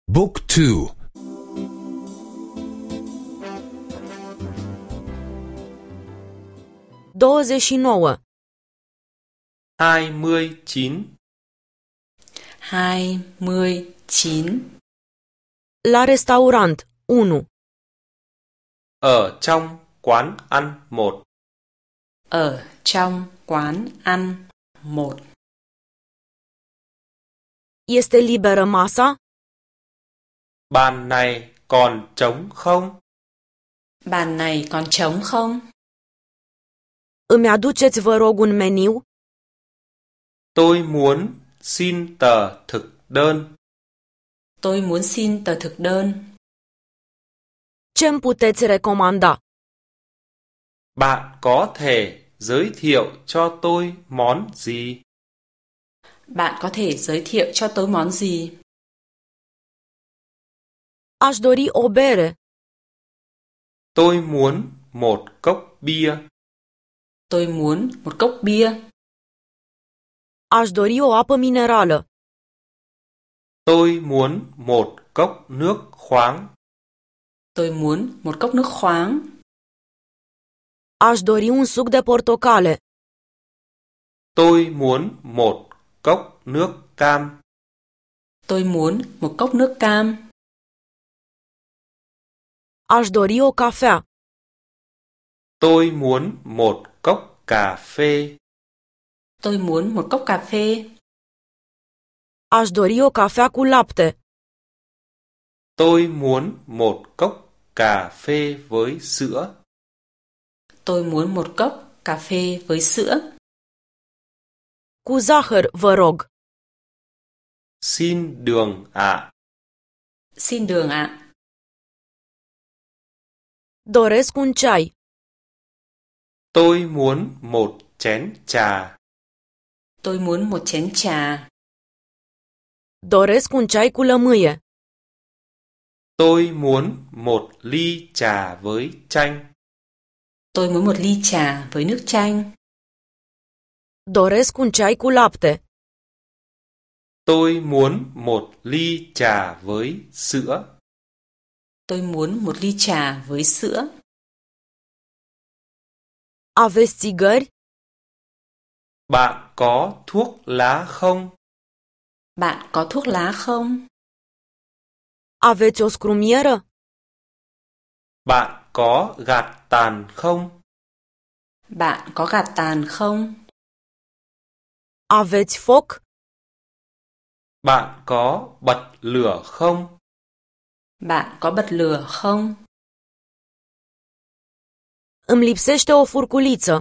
Book 2. 29. 29. 29. La restaurant 1. Ở trong quán ăn 1. Ở trong quán ăn 1. Este liberă masa? Bàn này còn trống không? Bàn này còn trống không? Îmi aduceți, vă rog, un meniu? Tôi muốn xin tờ thực đơn. Tôi muốn xin tờ thực đơn. Ce-mi puteți recomanda? Bạn có thể giới thiệu cho tôi món gì? Bạn có thể giới thiệu cho tôi món gì? Aș dori o bere. Tôi muốn một cốc bia. Tôi muốn một cốc bia. Aș dori o apă minerală. Tôi muốn một cốc nước khoáng. Tôi muốn một cốc nước khoáng. Aș dori un suc de portocale. Tôi muốn một cốc nước cam. Tôi muốn một cốc nước cam. Aș dori o cafea. Tôi muốn một cốc cà phê. Tôi muốn một cốc cà phê. Aș dori o cafea cu lapte. Tôi muốn một cốc cà phê với sữa. Tôi muốn một cốc cà phê với sữa. Cu zahăr, vă rog. Xin đường ạ. Xin đường ạ. Doresc un ceai. Tôi muốn một chén trà. Tôi muốn một chén trà. Doresc un ceai cu lămâie. Tôi muốn một ly trà với chanh. Tôi muốn một ly trà với nước chanh. Doresc un ceai cu lapte. Tôi muốn một ly trà với sữa. Tôi muốn một ly trà với sữa. Aveți țigări? Bạn có thuốc lá không? Bạn có thuốc lá không? Aveți o scrumieră? Bạn có gạt tàn không? Bạn có gạt tàn không? Aveți foc? Bạn có bật lửa không? Bạn có bật lửa không? Îmi lipsește o furculiță.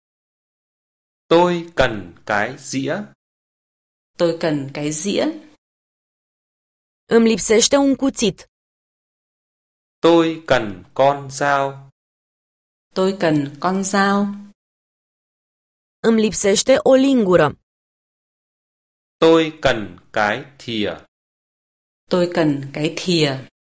Tôi cần cái dĩa. Tôi cần cái dĩa. Îmi lipsește un cuțit. Tôi cần con dao. Tôi cần con dao. Îmi lipsește o lingură. Tôi cần cái thìa. Tôi cần cái thìa.